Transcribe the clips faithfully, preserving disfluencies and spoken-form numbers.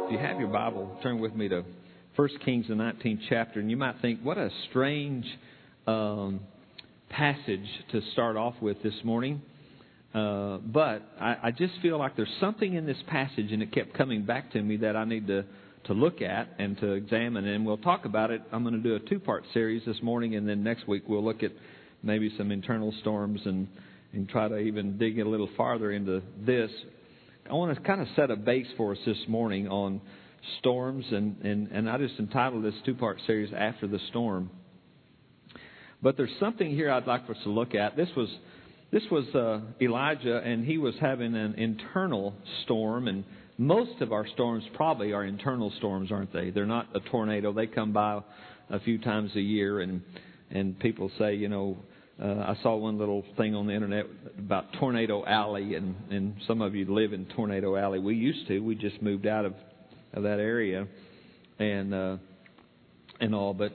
If you have your Bible, turn with me to First Kings, the nineteenth chapter. And you might think, what a strange um, passage to start off with this morning. Uh, but I, I just feel like there's something in this passage, and it kept coming back to me that I need to, to look at and to examine. And we'll talk about it. I'm going to do a two-part series this morning, and then next week we'll look at maybe some internal storms and, and try to even dig a little farther into this. I want to kind of set a base for us this morning on storms, and, and, and I just entitled this two-part series, After the Storm. But there's something here I'd like for us to look at. This was this was uh, Elijah, and he was having an internal storm, and most of our storms probably are internal storms, aren't they? They're not a tornado. They come by a few times a year, and and people say, you know, Uh, I saw one little thing on the internet about Tornado Alley, and, and some of you live in Tornado Alley. We used to. We just moved out of, of that area, and uh, and all. But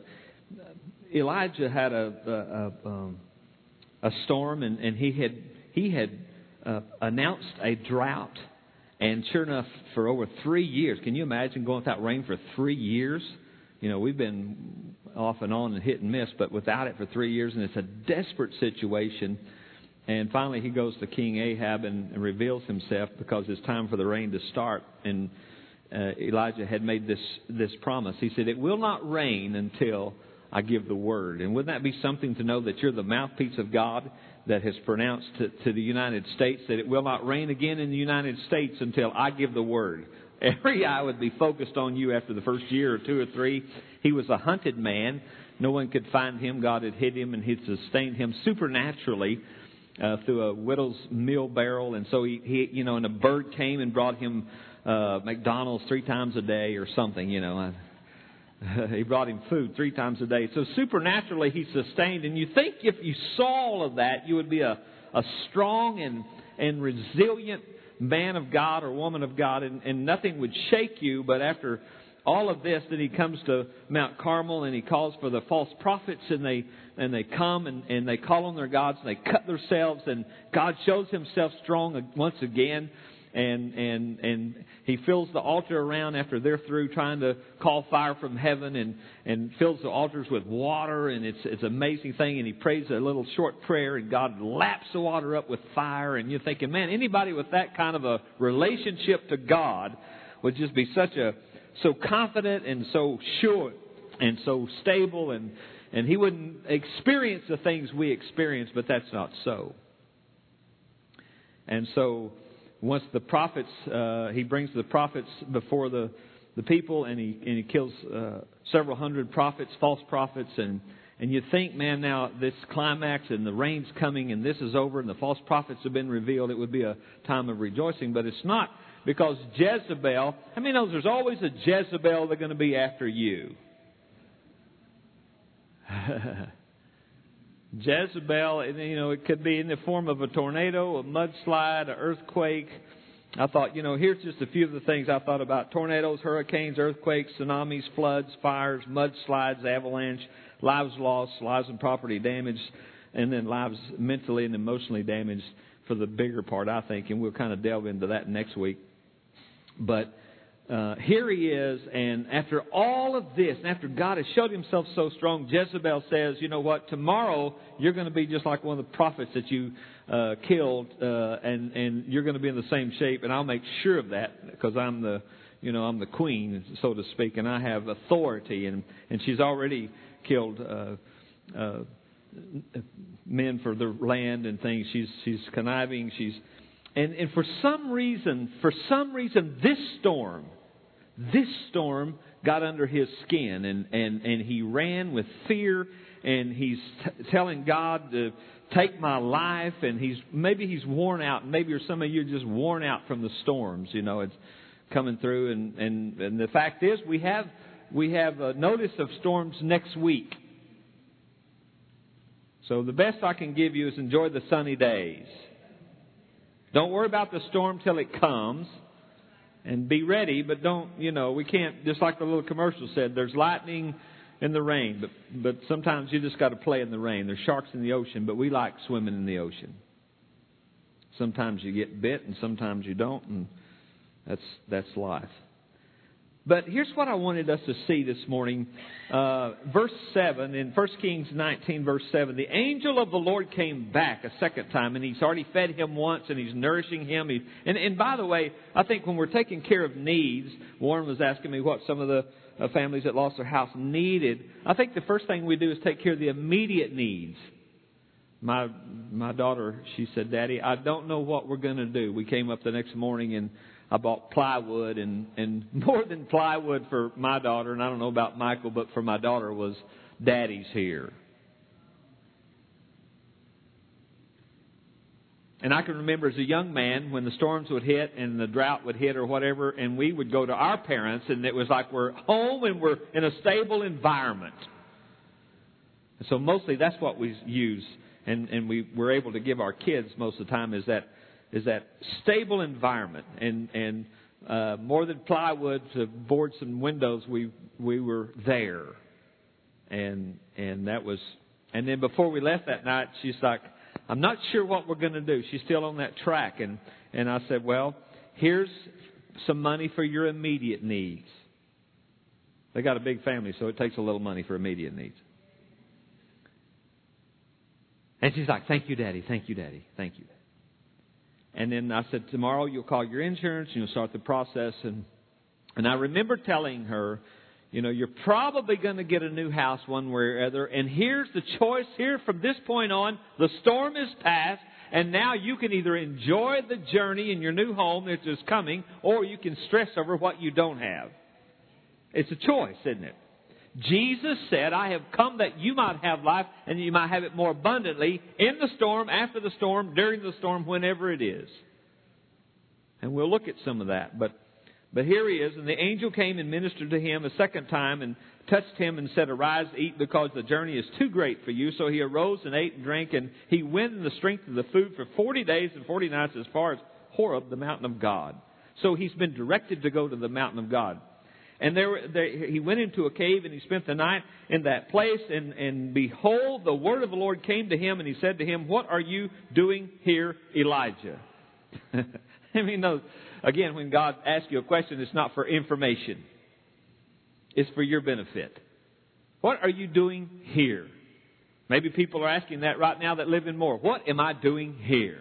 Elijah had a a, a, um, a storm, and, and he had he had uh, announced a drought, and sure enough, for over three years. Can you imagine going without rain for three years? You know, we've been off and on and hit and miss, but without it for three years, and it's a desperate situation. And finally he goes to King Ahab and, and reveals himself because it's time for the rain to start. And uh, Elijah had made this, this promise. He said, "It will not rain until I give the word." And wouldn't that be something to know that you're the mouthpiece of God that has pronounced to, to the United States that it will not rain again in the United States until I give the word? Every eye would be focused on you after the first year or two or three. He was a hunted man. No one could find him. God had hid him, and He sustained him supernaturally uh, through a widow's meal barrel. And so he, he, you know, and a bird came and brought him uh, McDonald's three times a day or something. You know, he brought him food three times a day. So supernaturally he sustained. And you think if you saw all of that, you would be a, a strong and and resilient man of God or woman of God, and, and nothing would shake you. But after all of this, then he comes to Mount Carmel, and he calls for the false prophets, and they and they come and, and they call on their gods, and they cut themselves, and God shows himself strong once again. And and and he fills the altar around after they're through trying to call fire from heaven, and, and fills the altars with water, and it's it's an amazing thing. And he prays a little short prayer, and God laps the water up with fire. And you're thinking, man, anybody with that kind of a relationship to God would just be such a so confident and so sure and so stable, and and he wouldn't experience the things we experience, but that's not so. And so once the prophets, uh, he brings the prophets before the, the people, and he and he kills uh, several hundred prophets, false prophets, and and you think, man, now this climax and the rain's coming, and this is over, and the false prophets have been revealed. It would be a time of rejoicing, but it's not, because Jezebel. I mean, there's always a Jezebel that's going to be after you. Jezebel, you know, it could be in the form of a tornado, a mudslide, an earthquake. I thought, you know, here's just a few of the things I thought about: tornadoes, hurricanes, earthquakes, tsunamis, floods, fires, mudslides, avalanche, lives lost, lives and property damaged, and then lives mentally and emotionally damaged for the bigger part, I think. And we'll kind of delve into that next week. But Uh, here he is, and after all of this, and after God has showed himself so strong, Jezebel says, you know what, tomorrow you're going to be just like one of the prophets that you uh, killed, uh, and, and you're going to be in the same shape, and I'll make sure of that, because I'm the, you know, I'm the queen, so to speak, and I have authority. And, and she's already killed uh, uh, men for the land and things. She's, she's conniving, she's And, and for some reason, for some reason, this storm, this storm got under his skin, and, and, and he ran with fear, and he's t- telling God to take my life, and he's maybe he's worn out. Maybe or some of you are just worn out from the storms. You know, it's coming through, and, and, and the fact is, we have we have a notice of storms next week. So the best I can give you is enjoy the sunny days. Don't worry about the storm till it comes, and be ready. But don't, you know, we can't, just like the little commercial said, there's lightning in the rain. But but sometimes you just got to play in the rain. There's sharks in the ocean, but we like swimming in the ocean. Sometimes you get bit, and sometimes you don't, and that's that's life. But here's what I wanted us to see this morning. Uh, verse seven, in First Kings nineteen, verse seven, the angel of the Lord came back a second time, and he's already fed him once, and he's nourishing him. He, and, and by the way, I think when we're taking care of needs, Warren was asking me what some of the uh, families that lost their house needed. I think the first thing we do is take care of the immediate needs. My my daughter, she said, Daddy, I don't know what we're going to do. We came up the next morning and I bought plywood, and, and more than plywood for my daughter, and I don't know about Michael, but for my daughter was Daddy's here. And I can remember as a young man when the storms would hit and the drought would hit or whatever, and we would go to our parents, and it was like we're home and we're in a stable environment. And so mostly that's what we use, and, and we were able to give our kids most of the time is that is that stable environment. And and uh, more than plywood to boards and windows, we we were there. And and that was, and then before we left that night, she's like, I'm not sure what we're going to do. She's still on that track. And, and I said, well, here's some money for your immediate needs. They got a big family, so it takes a little money for immediate needs. And she's like, thank you, Daddy. Thank you, Daddy. Thank you. And then I said, tomorrow you'll call your insurance and you'll start the process. And and I remember telling her, you know, you're probably going to get a new house one way or other. And here's the choice here from this point on. The storm is past. And now you can either enjoy the journey in your new home that is coming, or you can stress over what you don't have. It's a choice, isn't it? Jesus said, I have come that you might have life and you might have it more abundantly in the storm, after the storm, during the storm, whenever it is. And we'll look at some of that. But but here he is, and the angel came and ministered to him a second time and touched him and said, arise, eat, because the journey is too great for you. So he arose and ate and drank, and he went in the strength of the food for forty days and forty nights as far as Horeb, the mountain of God. So he's been directed to go to the mountain of God. And there, there, he went into a cave and he spent the night in that place. And, and behold, the word of the Lord came to him, and he said to him, what are you doing here, Elijah? I mean, no, again, when God asks you a question, it's not for information. It's for your benefit. What are you doing here? Maybe people are asking that right now that live in Moore. What am I doing here?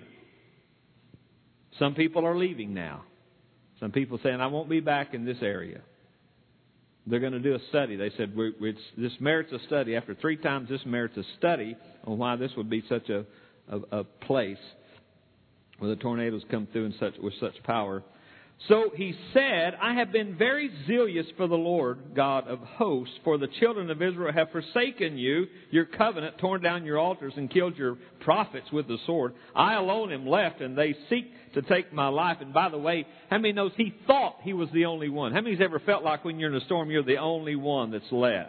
Some people are leaving now. Some people saying, I won't be back in this area. They're going to do a study. They said, we, it's, this merits a study. After three times, this merits a study on why this would be such a, a, a place where the tornadoes come through in such, with such power. So he said, I have been very zealous for the Lord God of hosts, for the children of Israel have forsaken you, your covenant, torn down your altars, and killed your prophets with the sword. I alone am left, and they seek to take my life. And by the way, how many knows he thought he was the only one? How many's ever felt like when you're in a storm, you're the only one that's left?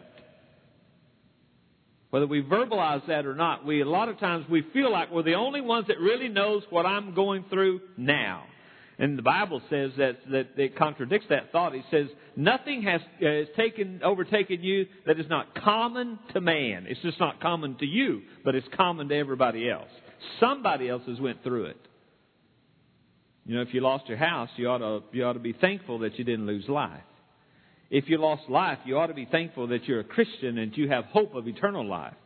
Whether we verbalize that or not, we a lot of times we feel like we're the only ones that really knows what I'm going through now. And the Bible says that, that it contradicts that thought. It says, nothing has, uh, has taken, overtaken you that is not common to man. It's just not common to you, but it's common to everybody else. Somebody else has went through it. You know, if you lost your house, you ought to, you ought to be thankful that you didn't lose life. If you lost life, you ought to be thankful that you're a Christian and you have hope of eternal life.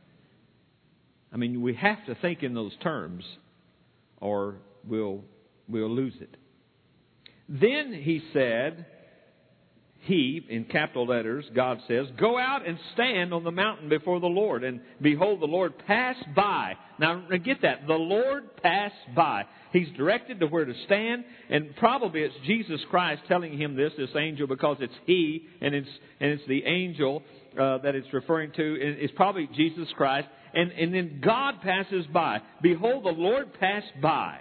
I mean, we have to think in those terms, or we'll we'll lose it. Then he said, he, in capital letters, God says, go out and stand on the mountain before the Lord. And behold, the Lord passed by. Now, get that. The Lord passed by. He's directed to where to stand. And probably it's Jesus Christ telling him this, this angel, because it's he and it's and it's the angel uh, that it's referring to. And it's probably Jesus Christ. And, and then God passes by. Behold, the Lord passed by.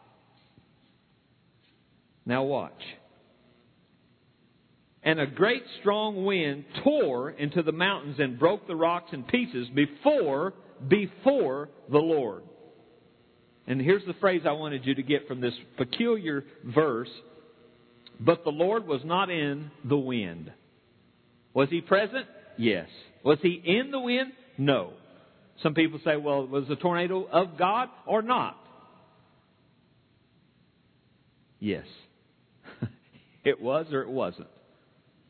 Now watch. And a great strong wind tore into the mountains and broke the rocks in pieces before, before the Lord. And here's the phrase I wanted you to get from this peculiar verse. But the Lord was not in the wind. Was he present? Yes. Was he in the wind? No. Some people say, well, was the tornado of God or not? Yes. It was or it wasn't.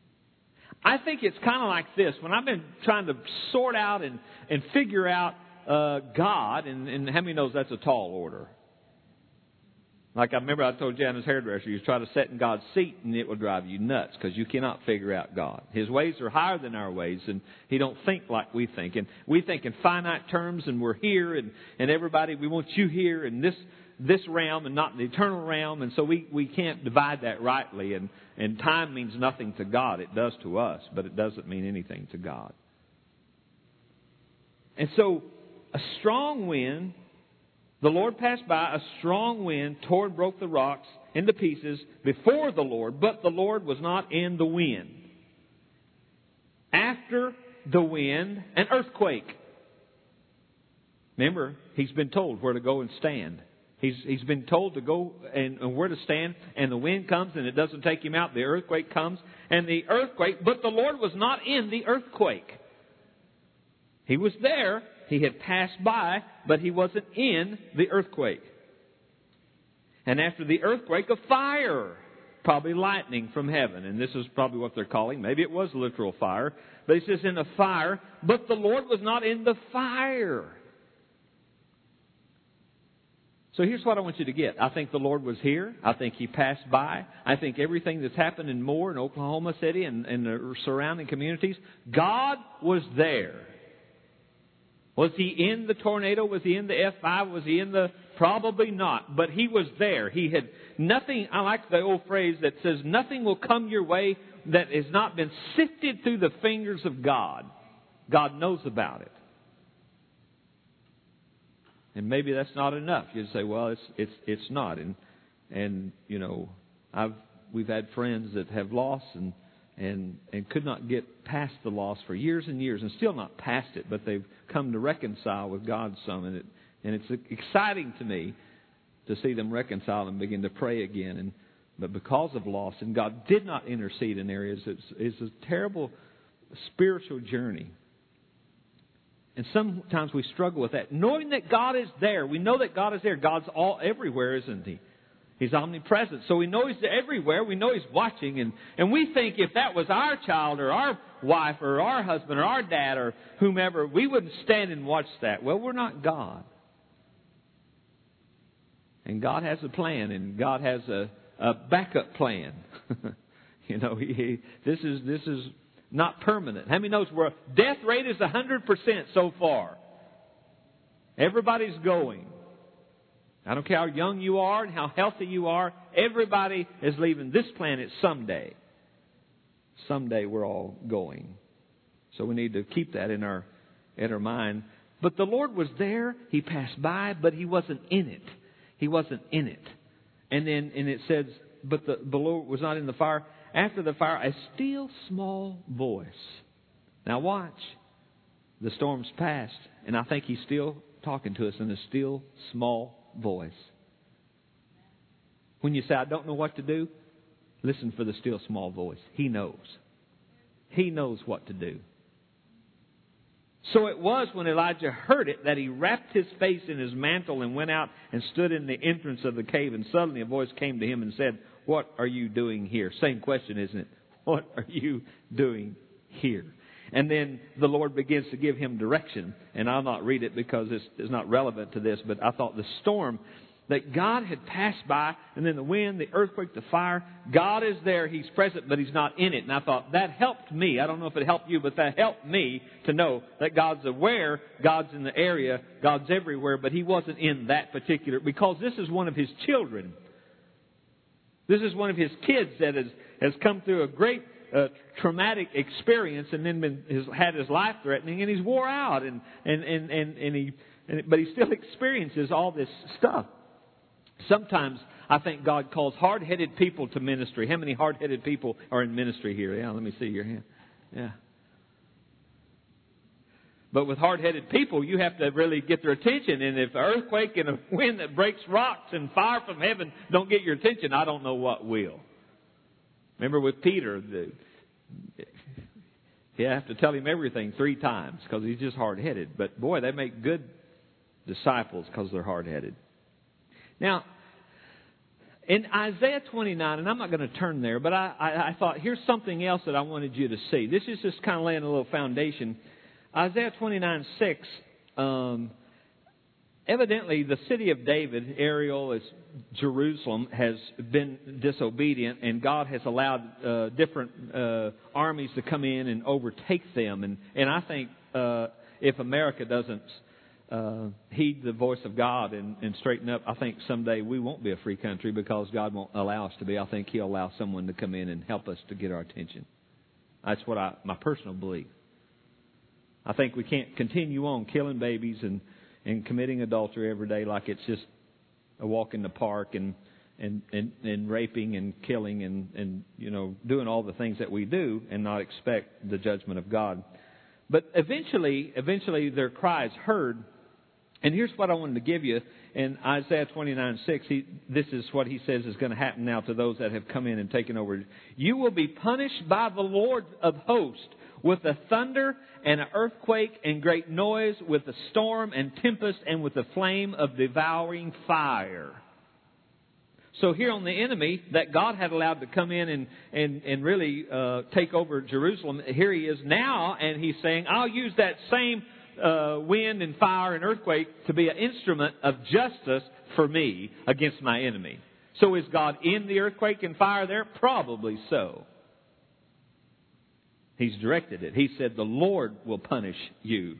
I think it's kind of like this. When I've been trying to sort out and, and figure out uh, God, and, and how many knows that's a tall order? Like I remember I told Janice's hairdresser, you try to sit in God's seat and it will drive you nuts because you cannot figure out God. His ways are higher than our ways, and He don't think like we think. And we think in finite terms, and we're here, and, and everybody, we want you here in this this realm and not in the eternal realm. And so we, we can't divide that rightly. And, and time means nothing to God. It does to us, but it doesn't mean anything to God. And so a strong wind, the Lord passed by, a strong wind tore and broke the rocks into pieces before the Lord, but the Lord was not in the wind. After the wind, an earthquake. Remember, He's been told where to go and stand. He's, he's been told to go and, and where to stand, and the wind comes and it doesn't take Him out. The earthquake comes, and the earthquake, but the Lord was not in the earthquake. He was there. He had passed by, but He wasn't in the earthquake. And after the earthquake, a fire, probably lightning from heaven. And this is probably what they're calling. Maybe it was literal fire. But He says in a fire, but the Lord was not in the fire. So here's what I want you to get. I think the Lord was here. I think He passed by. I think everything that's happened in Moore and Oklahoma City and, and the surrounding communities, God was there. Was He in the tornado? Was He in the F five? Was He in the... Probably not. But He was there. He had nothing... I like the old phrase that says, nothing will come your way that has not been sifted through the fingers of God. God knows about it. And maybe that's not enough. You'd say, well, it's it's it's not. And and you know, I've we've had friends that have lost and and and could not get past the loss for years and years, and still not past it, but they've come to reconcile with God some, and it and it's exciting to me to see them reconcile and begin to pray again. And but because of loss, and God did not intercede in areas, it's, it's a terrible spiritual journey. And sometimes we struggle with that. Knowing that God is there. We know that God is there. God's all everywhere, isn't He? He's omnipresent. So we know He's everywhere. We know He's watching. And, and we think if that was our child or our wife or our husband or our dad or whomever, we wouldn't stand and watch that. Well, we're not God. And God has a plan. And God has a, a backup plan. you know, he, he, this is this is... not permanent. How many knows where death rate is one hundred percent so far? Everybody's going. I don't care how young you are and how healthy you are. Everybody is leaving this planet someday. Someday we're all going. So we need to keep that in our in our mind. But the Lord was there. He passed by, but He wasn't in it. He wasn't in it. And then and it says, but the, the Lord was not in the fire. After the fire, a still small voice. Now watch. The storm's passed, and I think He's still talking to us in a still small voice. When you say, I don't know what to do, listen for the still small voice. He knows. He knows what to do. So it was when Elijah heard it that he wrapped his face in his mantle and went out and stood in the entrance of the cave. And suddenly a voice came to him and said, what are you doing here? Same question, isn't it? What are you doing here? And then the Lord begins to give him direction. And I'll not read it because it's, it's not relevant to this. But I thought the storm that God had passed by, and then the wind, the earthquake, the fire. God is there. He's present, but He's not in it. And I thought that helped me. I don't know if it helped you, but that helped me to know that God's aware, God's in the area, God's everywhere, but He wasn't in that particular, because this is one of His children. This is one of His kids that has, has come through a great uh, traumatic experience and then been, has had his life threatening, and he's wore out, and and and and, and he, and, but he still experiences all this stuff. Sometimes I think God calls hard-headed people to ministry. How many hard-headed people are in ministry here? Yeah, let me see your hand. Yeah. But with hard-headed people, you have to really get their attention. And if an earthquake and a wind that breaks rocks and fire from heaven don't get your attention, I don't know what will. Remember with Peter, the, you have to tell him everything three times because he's just hard-headed. But boy, they make good disciples because they're hard-headed. Now, In Isaiah twenty-nine, and I'm not going to turn there, but I, I, I thought here's something else that I wanted you to see. This is just kind of laying a little foundation. Isaiah twenty-nine six, um, evidently the city of David, Ariel, is Jerusalem, has been disobedient, and God has allowed uh, different uh, armies to come in and overtake them. And, and I think uh, if America doesn't Uh, heed the voice of God and, and straighten up, I think someday we won't be a free country because God won't allow us to be. I think He'll allow someone to come in and help us to get our attention. That's what I, my personal belief. I think we can't continue on killing babies and, and committing adultery every day like it's just a walk in the park and and, and, and raping and killing and, and you know doing all the things that we do and not expect the judgment of God. But eventually, eventually their cry is heard. And here's what I wanted to give you. In Isaiah twenty-nine six, he, this is what he says is going to happen now to those that have come in and taken over. You will be punished by the Lord of hosts with a thunder and an earthquake and great noise, with a storm and tempest and with a flame of devouring fire. So here on the enemy that God had allowed to come in and, and, and really uh, take over Jerusalem, here he is now, and he's saying, I'll use that same uh, wind and fire and earthquake to be an instrument of justice for me against my enemy. So is God in the earthquake and fire there? Probably so. He's directed it. He said, the Lord will punish you.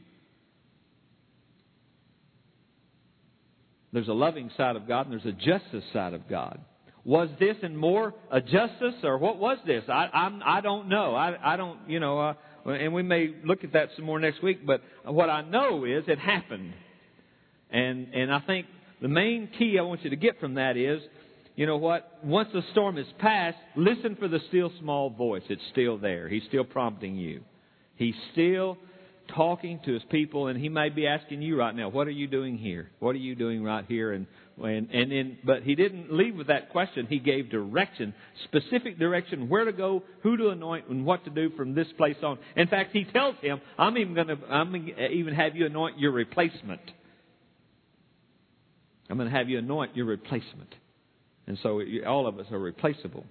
There's a loving side of God and there's a justice side of God. Was this and more a justice, or what was this? I I'm, I don't know. I I don't you know. Uh, and we may look at that some more next week. But what I know is it happened, and and I think the main key I want you to get from that is, you know what? Once the storm is past, listen for the still small voice. It's still there. He's still prompting you. He's still talking to His people, and He may be asking you right now, what are you doing here? What are you doing right here? And and and in, but He didn't leave with that question. He gave direction, specific direction, where to go, who to anoint, and what to do from this place on. In fact, He tells him, I'm even going to I'm going to even have you anoint your replacement. I'm going to have you anoint your replacement. And so all of us are replaceable.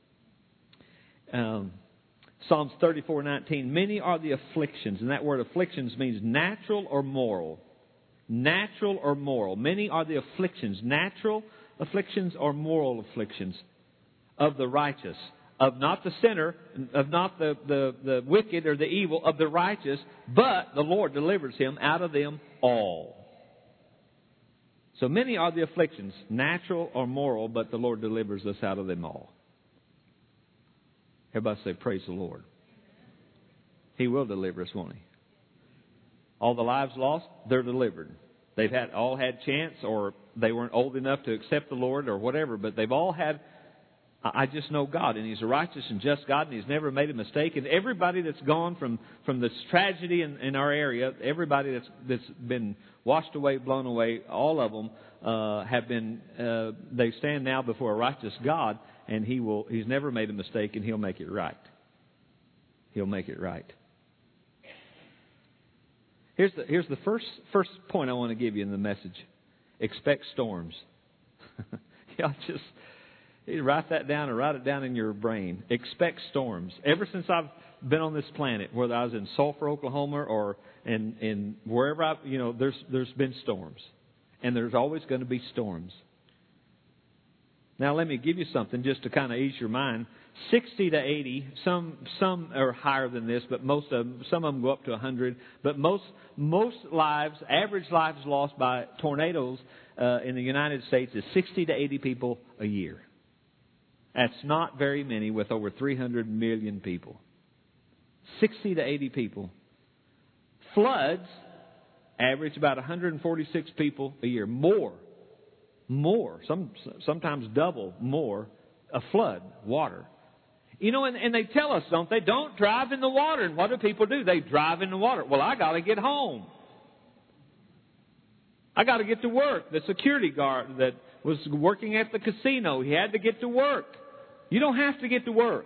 Um, Psalms thirty-four nineteen, many are the afflictions. And that word afflictions means natural or moral. Natural or moral. Many are the afflictions, natural afflictions or moral afflictions of the righteous. Of not the sinner, of not the, the, the wicked or the evil, of the righteous. But the Lord delivers him out of them all. So many are the afflictions, natural or moral, but the Lord delivers us out of them all. Everybody say, praise the Lord. He will deliver us, won't He? All the lives lost, they're delivered. They've had all had chance, or they weren't old enough to accept the Lord or whatever, but they've all had, I just know God, and He's a righteous and just God, and He's never made a mistake. And everybody that's gone from, from this tragedy in, in our area, everybody that's, that's been washed away, blown away, all of them uh, have been, uh, they stand now before a righteous God, and He will, He's never made a mistake, and He'll make it right. He'll make it right. Here's the, here's the first, first point I want to give you in the message. Expect storms. Y'all just you write that down and write it down in your brain. Expect storms. Ever since I've been on this planet, whether I was in Sulphur, Oklahoma, or in, in wherever I, you know, there's there's been storms, and there's always going to be storms. Now let me give you something just to kind of ease your mind. Sixty to eighty, some some are higher than this, but most of them, some of them go up to a hundred. But most most lives, average lives lost by tornadoes uh, in the United States is sixty to eighty people a year. That's not very many with over three hundred million people. Sixty to eighty people. Floods average about one hundred forty-six people a year. More, more, some sometimes double more. A flood, water. You know, and, and they tell us, don't they? Don't drive in the water. And what do people do? They drive in the water. Well, I got to get home. I got to get to work. The security guard that was working at the casino, he had to get to work. You don't have to get to work.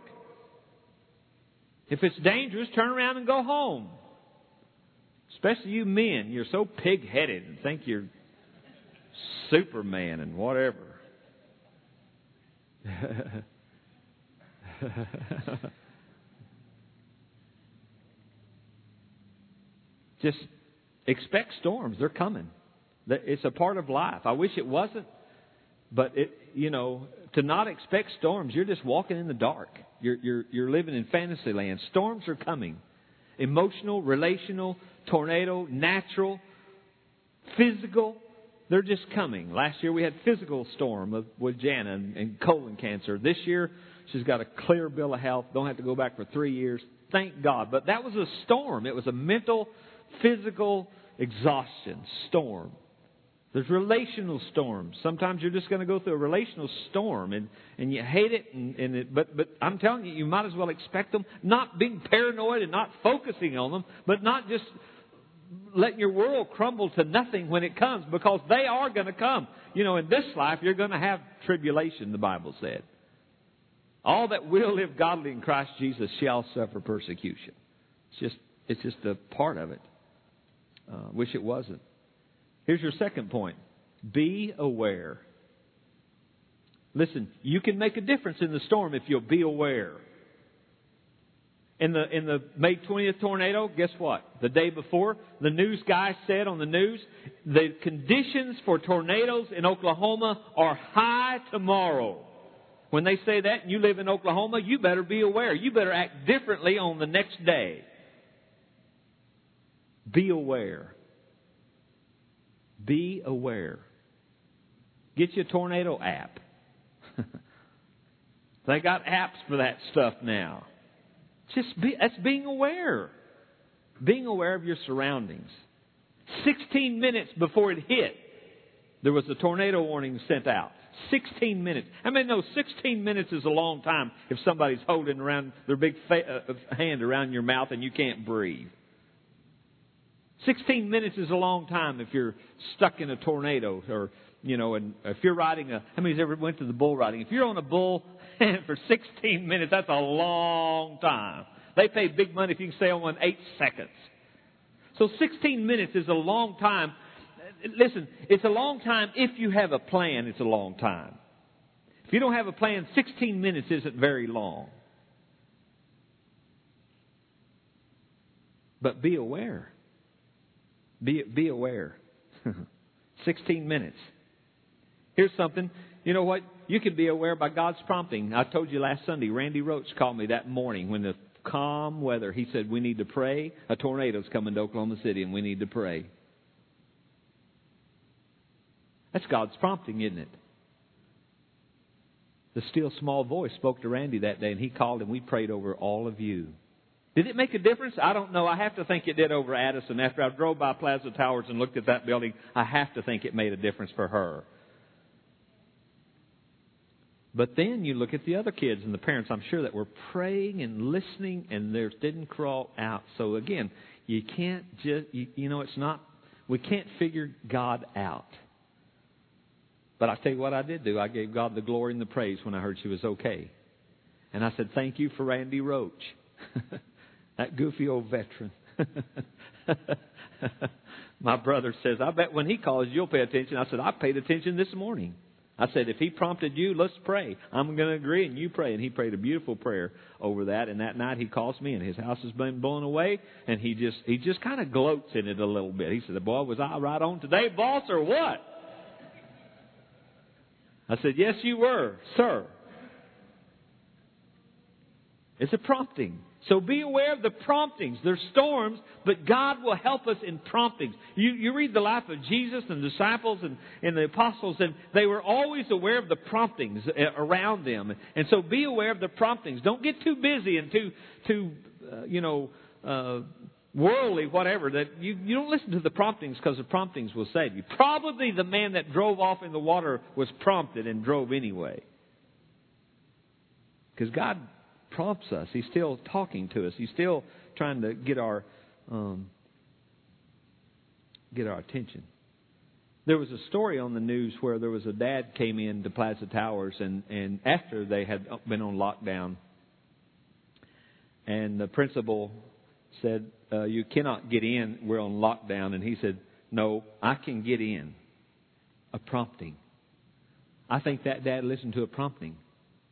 If it's dangerous, turn around and go home. Especially you men. You're so pig-headed and think you're Superman and whatever. Just expect storms. They're coming. It's a part of life. I wish it wasn't. But, it, you know, to not expect storms, you're just walking in the dark. You're, you're, you're living in fantasy land. Storms are coming. Emotional, relational, tornado, natural, physical. They're just coming. Last year we had physical storm with, with Jana and, and colon cancer. This year she's got a clear bill of health. Don't have to go back for three years. Thank God. But that was a storm. It was a mental, physical exhaustion storm. There's relational storms. Sometimes you're just going to go through a relational storm and, and you hate it. And, and it but, but I'm telling you, you might as well expect them. Not being paranoid and not focusing on them, but not just letting your world crumble to nothing when it comes, because they are going to come. You know, in this life, you're going to have tribulation, the Bible said. All that will live godly in Christ Jesus shall suffer persecution. It's just, it's just a part of it. Uh, wish it wasn't. Here's your second point. Be aware. Listen, you can make a difference in the storm if you'll be aware. In the in the May twentieth tornado, guess what? The day before, the news guy said on the news, the conditions for tornadoes in Oklahoma are high tomorrow. When they say that and you live in Oklahoma, you better be aware. You better act differently on the next day. Be aware. Be aware. Get you a tornado app. They got apps for that stuff now. Just be, that's being aware. Being aware of your surroundings. Sixteen minutes before it hit, there was a tornado warning sent out. Sixteen minutes. I mean, no, sixteen minutes is a long time if somebody's holding around their big fa- uh, hand around your mouth and you can't breathe. Sixteen minutes is a long time if you're stuck in a tornado, or, you know, and if you're riding a, how many's ever went to the bull riding? If you're on a bull for sixteen minutes, that's a long time. They pay big money if you can stay on one eight seconds. So sixteen minutes is a long time. Listen, it's a long time if you have a plan. It's a long time. If you don't have a plan, sixteen minutes isn't very long. But be aware. Be, be aware. sixteen minutes. Here's something. You know what? You can be aware by God's prompting. I told you last Sunday, Randy Roach called me that morning when the calm weather. He said, we need to pray. A tornado's coming to Oklahoma City and we need to pray. That's God's prompting, isn't it? The still small voice spoke to Randy that day, and he called and we prayed over all of you. Did it make a difference? I don't know. I have to think it did over Addison. After I drove by Plaza Towers and looked at that building, I have to think it made a difference for her. But then you look at the other kids and the parents, I'm sure, that were praying and listening, and theirs didn't crawl out. So again, you can't just, you, you know, it's not, we can't figure God out. But I tell you what I did do. I gave God the glory and the praise when I heard she was okay. And I said, thank you for Randy Roach. That goofy old veteran. My brother says, I bet when he calls you'll pay attention. I said, I paid attention this morning. I said, if he prompted you, let's pray. I'm going to agree and you pray. And he prayed a beautiful prayer over that. And that night he calls me and his house has been blown away. And he just he just kind of gloats in it a little bit. He said, boy, was I right on today, boss, or what? I said, yes, you were, sir. It's a prompting. So be aware of the promptings. There's storms, but God will help us in promptings. You, you read the life of Jesus and the disciples and, and the apostles, and they were always aware of the promptings around them. And so be aware of the promptings. Don't get too busy and too, too uh, you know, uh, worldly, whatever. That you, you don't listen to the promptings, because the promptings will save you. Probably the man that drove off in the water was prompted and drove anyway. Because God prompts us. He's still talking to us. He's still trying to get our um, get our attention. There was a story on the news where there was a dad came in to Plaza Towers, and, and after they had been on lockdown, and the principal said, uh, you cannot get in, we're on lockdown. And he said, no, I can get in. A prompting. I think that dad listened to a prompting.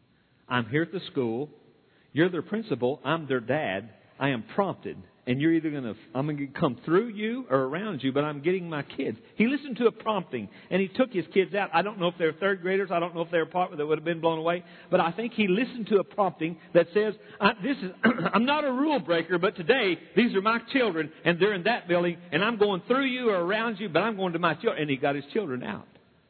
I'm here at the school. You're their principal. I'm their dad. I am prompted. And you're either going to, I'm going to come through you or around you, but I'm getting my kids. He listened to a prompting, and he took his kids out. I don't know if they're third graders. I don't know if they're a part that would have been blown away. But I think he listened to a prompting that says, I, this is, I'm not a rule breaker, but today these are my children, and they're in that building, and I'm going through you or around you, but I'm going to my children. And he got his children out.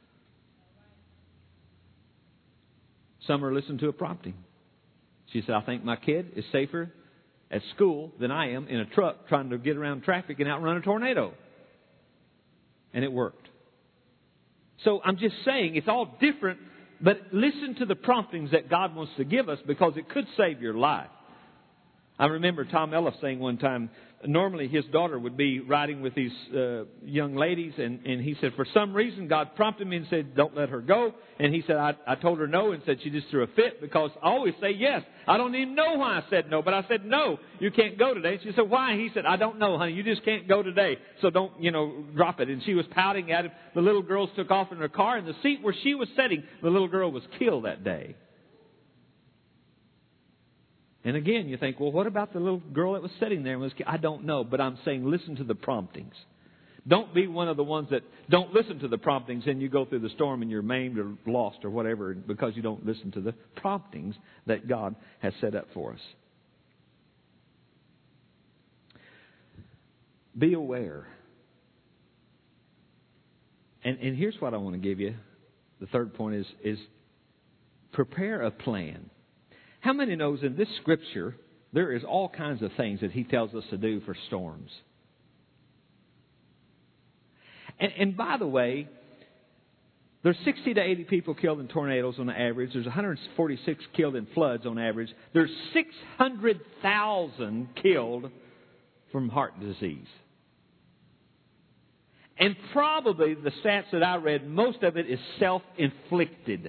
Some are listening to a prompting. She said, I think my kid is safer at school than I am in a truck trying to get around traffic and outrun a tornado. And it worked. So I'm just saying it's all different, but listen to the promptings that God wants to give us because it could save your life. I remember Tom Ellis saying one time, normally his daughter would be riding with these uh, young ladies, and, and he said, for some reason, God prompted me and said, don't let her go. And he said, I, I told her no, and said she just threw a fit because I always say yes. I don't even know why I said no, but I said, no, you can't go today. She said, why? He said, I don't know, honey. You just can't go today. So don't, you know, drop it. And she was pouting at him. The little girls took off in her car, and the seat where she was sitting, the little girl was killed that day. And again, you think, well, what about the little girl that was sitting there? And was, I don't know, but I'm saying listen to the promptings. Don't be one of the ones that don't listen to the promptings and you go through the storm and you're maimed or lost or whatever because you don't listen to the promptings that God has set up for us. Be aware. And, and here's what I want to give you. The third point is, is prepare a plan. How many knows in this scripture there is all kinds of things that he tells us to do for storms? And, and by the way, there's sixty to eighty people killed in tornadoes on average. There's one hundred forty-six killed in floods on average. There's six hundred thousand killed from heart disease. And probably the stats that I read, most of it is self-inflicted.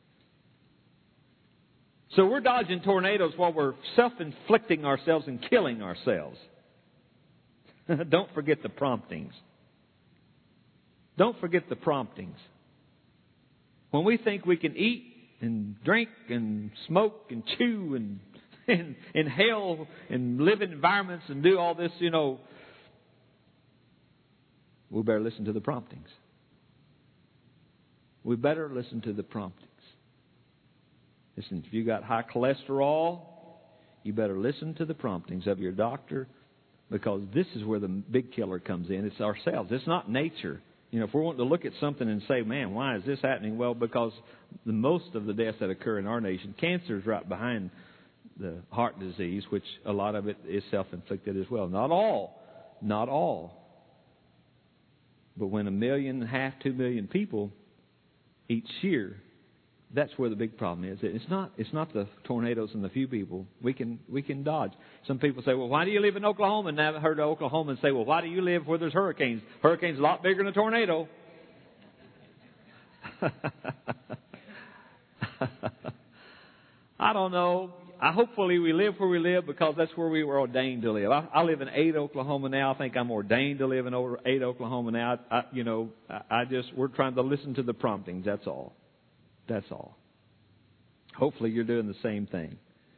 So we're dodging tornadoes while we're self-inflicting ourselves and killing ourselves. Don't forget the promptings. Don't forget the promptings. When we think we can eat and drink and smoke and chew and, and inhale and live in environments and do all this, you know, we better listen to the promptings. We better listen to the promptings. Listen, if you got high cholesterol, you better listen to the promptings of your doctor because this is where the big killer comes in. It's ourselves. It's not nature. You know, if we're wanting to look at something and say, man, why is this happening? Well, because the most of the deaths that occur in our nation, cancer is right behind the heart disease, which a lot of it is self-inflicted as well. Not all. Not all. But when a million and a half, two million people each year, that's where the big problem is. It's not. It's not the tornadoes and the few people. We can we can dodge. Some people say, "Well, why do you live in Oklahoma?" And I've heard Oklahomans say, "Well, why do you live where there's hurricanes? Hurricanes a lot bigger than a tornado." I don't know. I hopefully we live where we live because that's where we were ordained to live. I, I live in Ada, Oklahoma now. I think I'm ordained to live in Ada, Oklahoma now. I, I, you know, I, I just we're trying to listen to the promptings. That's all. That's all. Hopefully you're doing the same thing.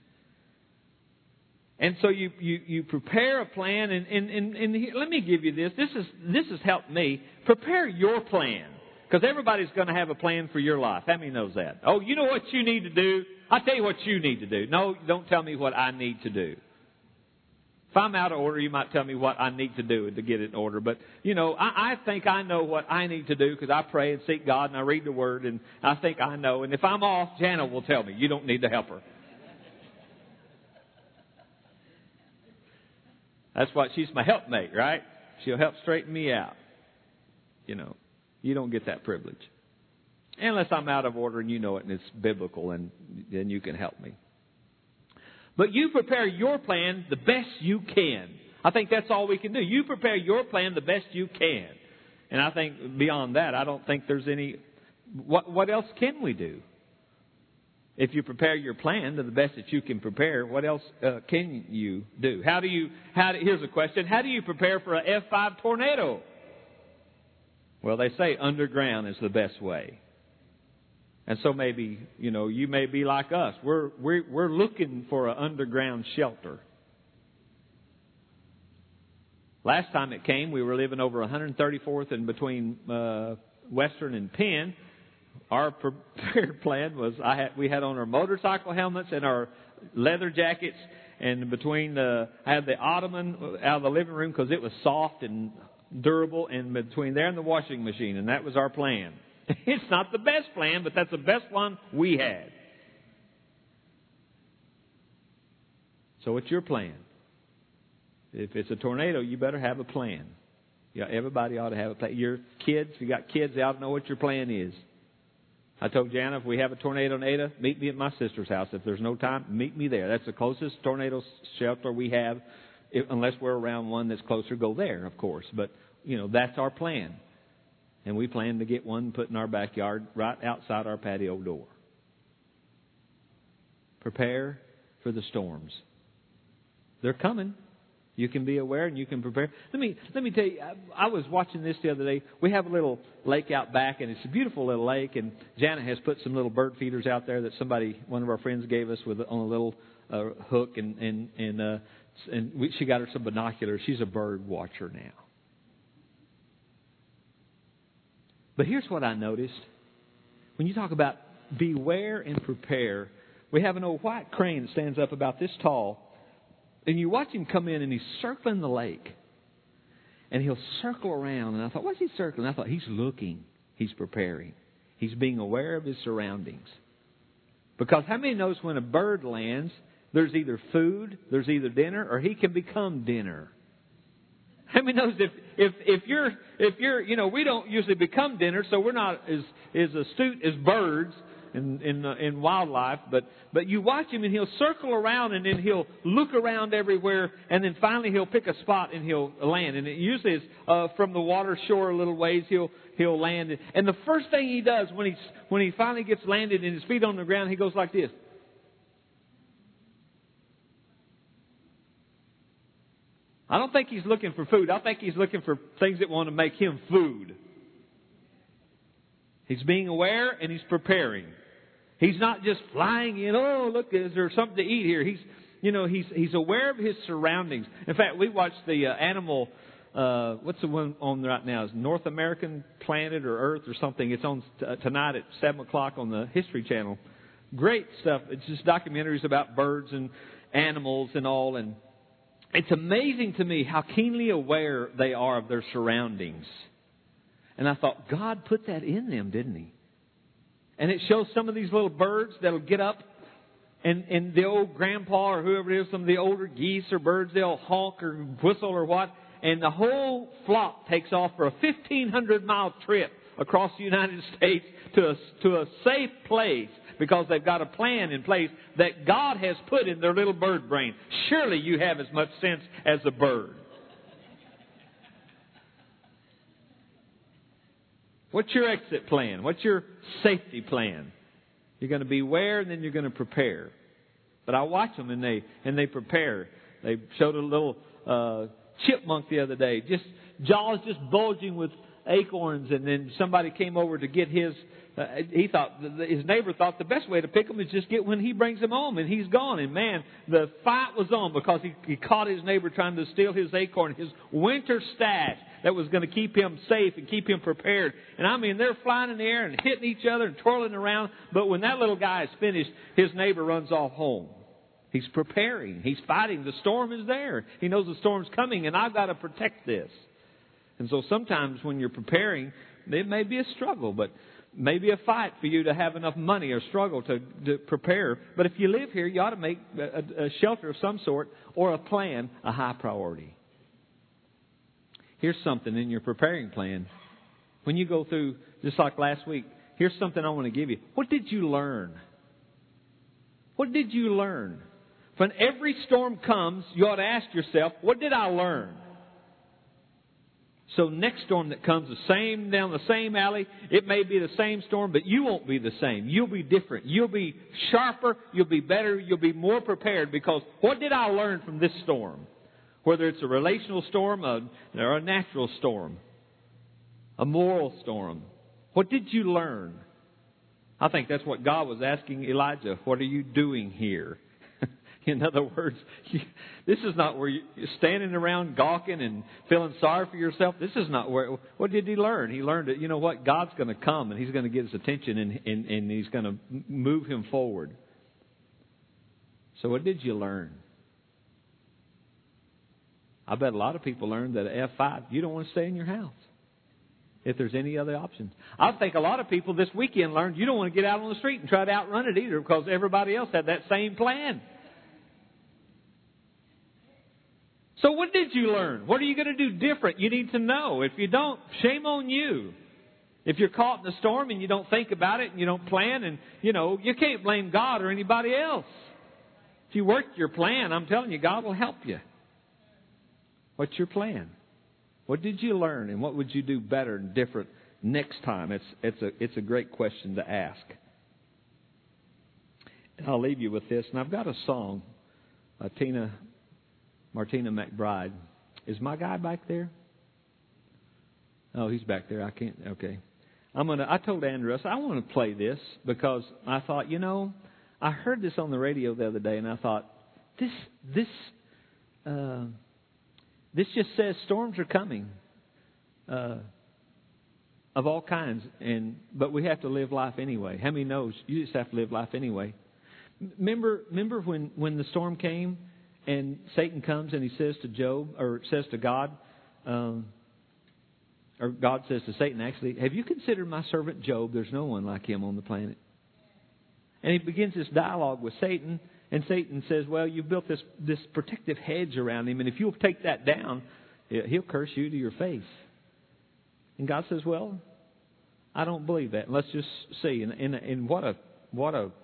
And so you, you, you prepare a plan, and, and, and, and here, let me give you this. This is this has helped me. Prepare your plan. Because everybody's going to have a plan for your life. How many knows that? Oh, you know what you need to do? I'll tell you what you need to do. No, don't tell me what I need to do. If I'm out of order, you might tell me what I need to do to get it in order. But, you know, I, I think I know what I need to do because I pray and seek God and I read the Word and I think I know. And if I'm off, Jana will tell me. You don't need to help her. That's what she's my helpmate, right? She'll help straighten me out. You know, you don't get that privilege. Unless I'm out of order and you know it and it's biblical and then you can help me. But you prepare your plan the best you can. I think that's all we can do. You prepare your plan the best you can. And I think beyond that, I don't think there's any... What, what else can we do? If you prepare your plan to the best that you can prepare, what else uh, can you do? How do you... How do, here's a question. How do you prepare for an F five tornado? Well, they say underground is the best way. And so maybe, you know, you may be like us. We're, we're, we're looking for an underground shelter. Last time it came, we were living over one thirty-fourth and between uh, Western and Penn. Our prepared plan was I had, we had on our motorcycle helmets and our leather jackets. And between the, I had the ottoman out of the living room because it was soft and durable. And between there and the washing machine. And that was our plan. It's not the best plan, but that's the best one we had. So what's your plan? If it's a tornado, you better have a plan. Yeah, everybody ought to have a plan. Your kids, if you got kids, they ought to know what your plan is. I told Jana, if we have a tornado in Ada, meet me at my sister's house. If there's no time, meet me there. That's the closest tornado shelter we have. If, unless we're around one that's closer, go there, of course. But, you know, that's our plan. And we plan to get one put in our backyard right outside our patio door. Prepare for the storms. They're coming. You can be aware and you can prepare. Let me let me tell you, I, I was watching this the other day. We have a little lake out back, and it's a beautiful little lake. And Janet has put some little bird feeders out there that somebody, one of our friends, gave us with on a little uh, hook, and and and uh, and we, she got her some binoculars. She's a bird watcher now. But here's what I noticed: when you talk about beware and prepare, we have an old white crane that stands up about this tall. And you watch him come in, and he's circling the lake. And he'll circle around. And I thought, what's he circling? I thought, he's looking. He's preparing. He's being aware of his surroundings. Because how many knows when a bird lands, there's either food, there's either dinner, or he can become dinner? How many knows if, if, if you're, if you're, you know, we don't usually become dinner, so we're not as, as astute as birds in in, uh, in wildlife, but but you watch him and he'll circle around and then he'll look around everywhere, and then finally he'll pick a spot and he'll land. And it usually is uh, from the water shore a little ways. He'll he'll land, and the first thing he does when he when he finally gets landed and his feet on the ground, he goes like this. I don't think he's looking for food. I think he's looking for things that want to make him food. He's being aware and he's preparing. He's not just flying in, oh, look, is there something to eat here? He's, you know, he's he's aware of his surroundings. In fact, we watched the uh, animal, uh, what's the one on right now? Is North American Planet or Earth or something? It's on t- tonight at seven o'clock on the History Channel. Great stuff. It's just documentaries about birds and animals and all. And it's amazing to me how keenly aware they are of their surroundings. And I thought, God put that in them, didn't He? And it shows some of these little birds that'll get up, and, and the old grandpa or whoever it is, some of the older geese or birds, they'll honk or whistle or what, and the whole flock takes off for a fifteen hundred mile trip across the United States to a, to a safe place because they've got a plan in place that God has put in their little bird brain. Surely you have as much sense as a bird. What's your exit plan? What's your safety plan? You're going to beware and then you're going to prepare. But I watch them and they and they prepare. They showed a little uh, chipmunk the other day, just jaws just bulging with acorns, and then somebody came over to get his. Uh, he thought his neighbor thought the best way to pick him is just get when he brings him home, and he's gone. And man, the fight was on because he, he caught his neighbor trying to steal his acorn, his winter stash that was going to keep him safe and keep him prepared. And I mean, they're flying in the air and hitting each other and twirling around. But when that little guy is finished, his neighbor runs off home. He's preparing. He's fighting. The storm is there. He knows the storm's coming, and I've got to protect this. And so sometimes when you're preparing, it may be a struggle, but maybe a fight for you to have enough money or struggle to, to prepare. But if you live here, you ought to make a, a shelter of some sort or a plan a high priority. Here's something in your preparing plan. When you go through, just like last week, here's something I want to give you. What did you learn? What did you learn? When every storm comes, you ought to ask yourself, what did I learn? So next storm that comes the same down the same alley, it may be the same storm, but you won't be the same. You'll be different. You'll be sharper. You'll be better. You'll be more prepared because what did I learn from this storm? Whether it's a relational storm or a natural storm, a moral storm. What did you learn? I think that's what God was asking Elijah. What are you doing here? In other words, you, this is not where you, you're standing around gawking and feeling sorry for yourself. This is not where. What did he learn? He learned that, you know what? God's going to come and He's going to get his attention and, and, and He's going to move him forward. So what did you learn? I bet a lot of people learned that at F five, you don't want to stay in your house if there's any other options. I think a lot of people this weekend learned you don't want to get out on the street and try to outrun it either because everybody else had that same plan. So what did you learn? What are you going to do different? You need to know. If you don't, shame on you. If you're caught in a storm and you don't think about it and you don't plan, and, you know, you can't blame God or anybody else. If you work your plan, I'm telling you, God will help you. What's your plan? What did you learn, and what would you do better and different next time? It's it's a it's a great question to ask. And I'll leave you with this. And I've got a song, uh, Tina Martina McBride. Is my guy back there? Oh, he's back there. I can't. Okay, I'm gonna. I told Andrew, I said I want to play this because I thought, you know, I heard this on the radio the other day, and I thought this this. Uh, This just says storms are coming uh, of all kinds, and but we have to live life anyway. How many knows you just have to live life anyway? Remember, remember when, when the storm came and Satan comes and he says to Job, or says to God, um, or God says to Satan actually, have you considered my servant Job? There's no one like him on the planet. And he begins this dialogue with Satan. And Satan says, well, you've built this, this protective hedge around him, and if you'll take that down, he'll curse you to your face. And God says, well, I don't believe that. Let's just see. And, and, and what a what a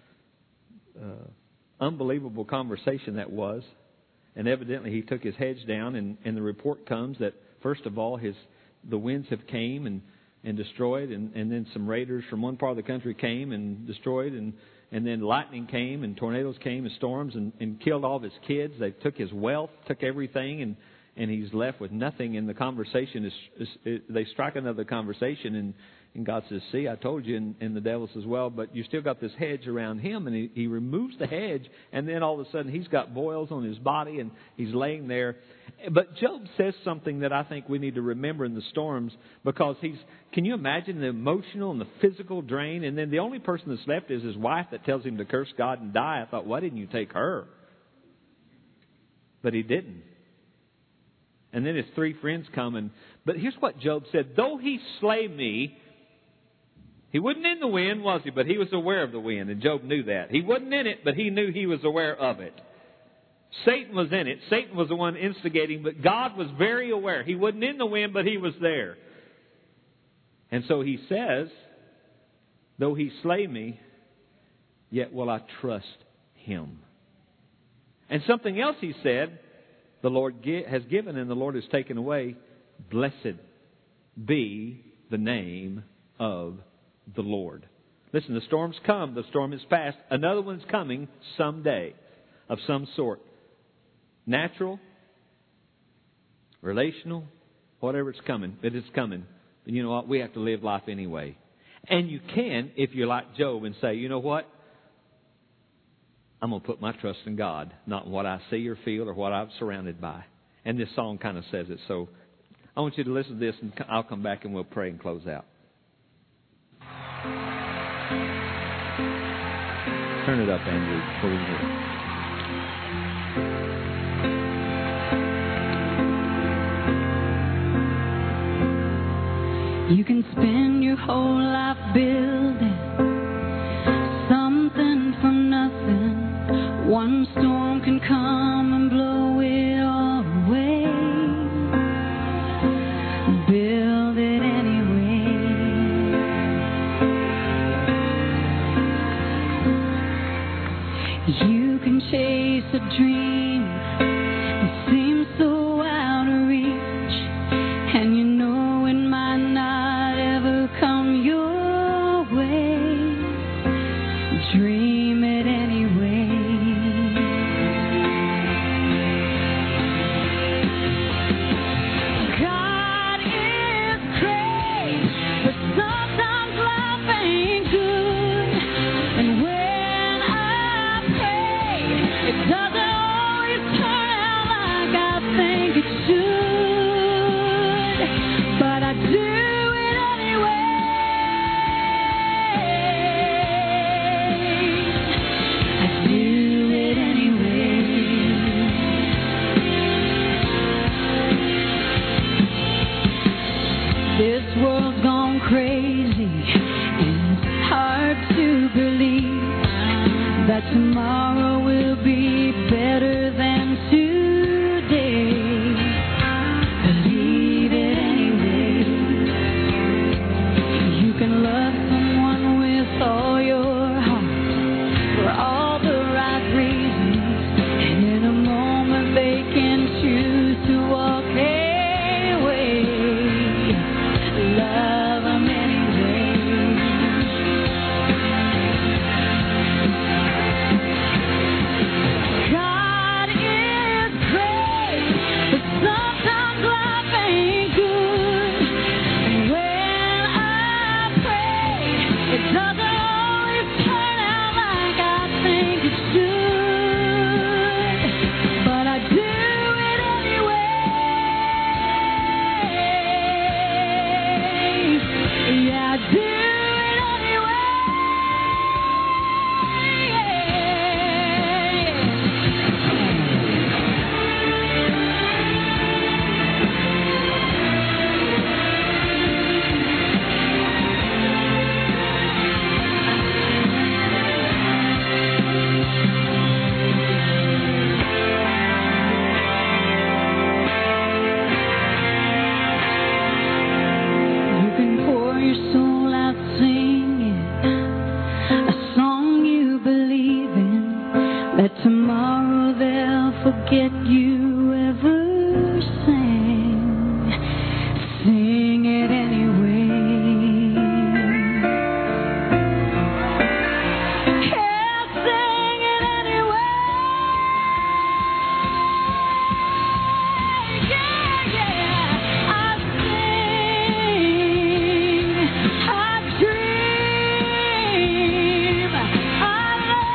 uh, unbelievable conversation that was. And evidently he took his hedge down, and, and the report comes that, first of all, his the winds have came and, and destroyed, and, and then some raiders from one part of the country came and destroyed, and And then lightning came and tornadoes came and storms and, and killed all of his kids. They took his wealth, took everything, and, and he's left with nothing. And the conversation is, is, is they strike another conversation, and, and God says, see, I told you. And, and the devil says, well, but you still got this hedge around him. And he, he removes the hedge, and then all of a sudden he's got boils on his body, and he's laying there. But Job says something that I think we need to remember in the storms, because he's, can you imagine the emotional and the physical drain? And then the only person that's left is his wife that tells him to curse God and die. I thought, why didn't you take her? But he didn't. And then his three friends come, and but here's what Job said: though he slay me, he wasn't in the wind, was he? But he was aware of the wind, and Job knew that. He wasn't in it, but he knew he was aware of it. Satan was in it. Satan was the one instigating, but God was very aware. He wasn't in the wind, but he was there. And so he says, though he slay me, yet will I trust him. And something else he said, the Lord has given and the Lord has taken away. Blessed be the name of the Lord. Listen, the storm's come. The storm is past. Another one's coming someday of some sort. Natural, relational, whatever it's coming. But it's coming. And you know what? We have to live life anyway. And you can, if you're like Job, and say, you know what? I'm going to put my trust in God, not in what I see or feel or what I'm surrounded by. And this song kind of says it. So I want you to listen to this, and I'll come back and we'll pray and close out. Turn it up, Andrew, before we hear it. You can spend your whole life building something from nothing. One storm can come and blow it all away. Build it anyway. You can chase a dream that seems so out of reach, and you know it might not ever come your way. it should, but I do it anyway. I do it anyway. This world's gone crazy, and it's hard to believe that tomorrow will be better than today. Believe it anyway. You can love someone with all your heart for all the right reasons, and in a moment they can choose to walk away. Love them anyway. God is great, but sometimes life ain't good. And when I pray, it doesn't always turn out like I think it should, but I do it anyway. Yeah, I do it You can pour your soul out singing a song you believe in, that tomorrow they'll forget you ever sang. Sing it anyway. Yeah, sing it anyway. Yeah, yeah. I sing, I dream, I love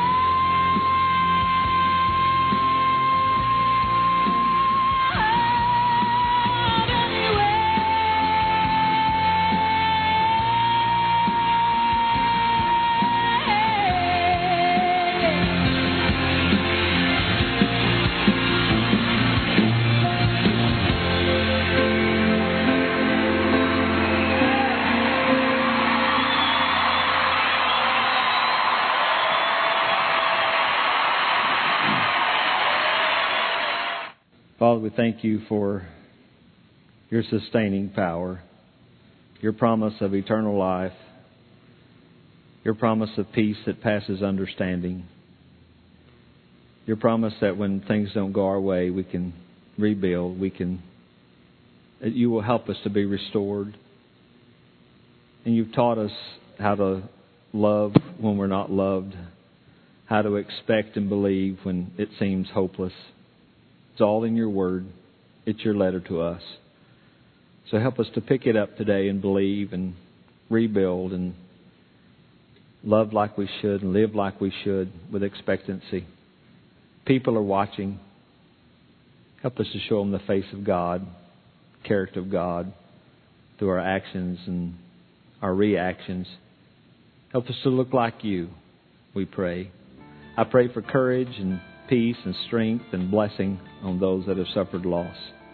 Father, we thank you for your sustaining power, your promise of eternal life, your promise of peace that passes understanding, your promise that when things don't go our way, we can rebuild, we can, that you will help us to be restored. And you've taught us how to love when we're not loved, how to expect and believe when it seems hopeless. It's all in your word. It's your letter to us. So help us to pick it up today and believe and rebuild and love like we should and live like we should with expectancy. People are watching. Help us to show them the face of God, character of God, through our actions and our reactions. Help us to look like you, we pray. I pray for courage and peace and strength and blessing on those that have suffered loss.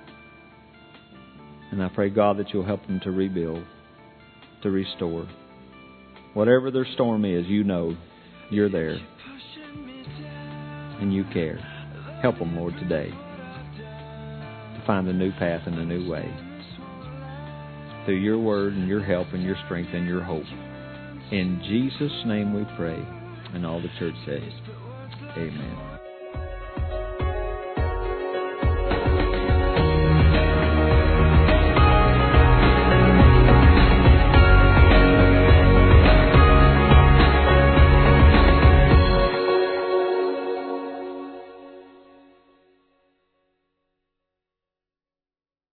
And I pray, God, that you'll help them to rebuild, to restore. Whatever their storm is, you know you're there and you care. Help them, Lord, today to find a new path and a new way through your word and your help and your strength and your hope. In Jesus' name we pray. And all the church says, amen.